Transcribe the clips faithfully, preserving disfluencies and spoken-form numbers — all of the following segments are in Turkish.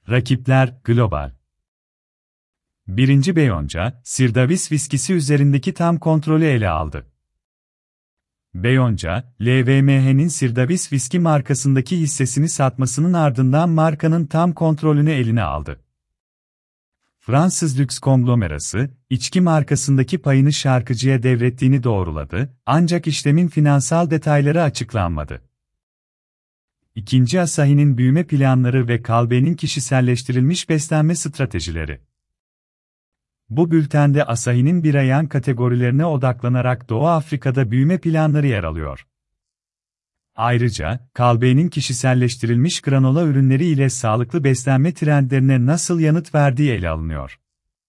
Rakipler, global. Birinci Beyonca, Sir Davis viskisi üzerindeki tam kontrolü ele aldı. Beyonca, L V M H'nin Sir Davis viski markasındaki hissesini satmasının ardından markanın tam kontrolünü eline aldı. Fransız lüks konglomerası, içki markasındaki payını şarkıcıya devrettiğini doğruladı, ancak işlemin finansal detayları açıklanmadı. İkinci Asahi'nin büyüme planları ve Kalbe'nin kişiselleştirilmiş beslenme stratejileri. Bu bültende Asahi'nin bira yan kategorilerine odaklanarak Doğu Afrika'da büyüme planları yer alıyor. Ayrıca, Kalbe'nin kişiselleştirilmiş granola ürünleri ile sağlıklı beslenme trendlerine nasıl yanıt verdiği ele alınıyor.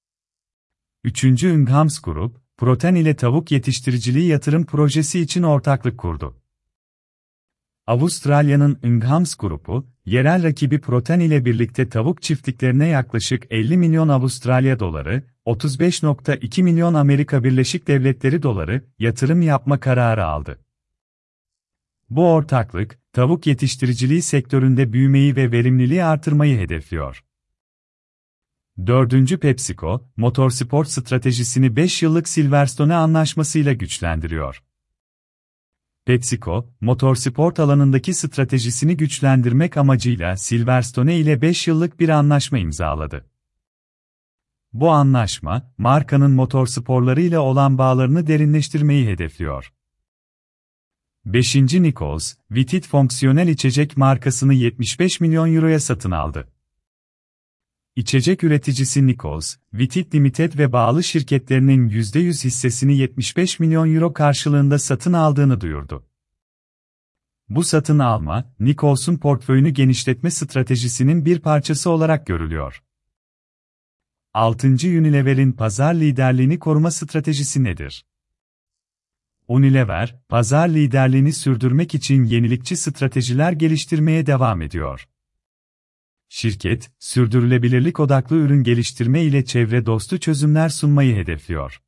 Üçüncü Inghams Group, protein ile tavuk yetiştiriciliği yatırım projesi için ortaklık kurdu. Avustralya'nın Inghams Group'u, yerel rakibi Protein ile birlikte tavuk çiftliklerine yaklaşık elli milyon Avustralya doları, otuz beş nokta iki milyon Amerika Birleşik Devletleri doları yatırım yapma kararı aldı. Bu ortaklık, tavuk yetiştiriciliği sektöründe büyümeyi ve verimliliği artırmayı hedefliyor. Dördüncü PepsiCo, motorsport stratejisini beş yıllık Silverstone anlaşmasıyla güçlendiriyor. PepsiCo, motorsport alanındaki stratejisini güçlendirmek amacıyla Silverstone ile beş yıllık bir anlaşma imzaladı. Bu anlaşma, markanın motorsporlarıyla olan bağlarını derinleştirmeyi hedefliyor. beşinci Nichols, Vitit fonksiyonel içecek markasını yetmiş beş milyon euroya satın aldı. İçecek üreticisi Nichols, Vitit Limited ve bağlı şirketlerinin yüzde yüz hissesini yetmiş beş milyon euro karşılığında satın aldığını duyurdu. Bu satın alma, Nichols'un portföyünü genişletme stratejisinin bir parçası olarak görülüyor. altıncı Unilever'in pazar liderliğini koruma stratejisi nedir? Unilever, pazar liderliğini sürdürmek için yenilikçi stratejiler geliştirmeye devam ediyor. Şirket, sürdürülebilirlik odaklı ürün geliştirme ile çevre dostu çözümler sunmayı hedefliyor.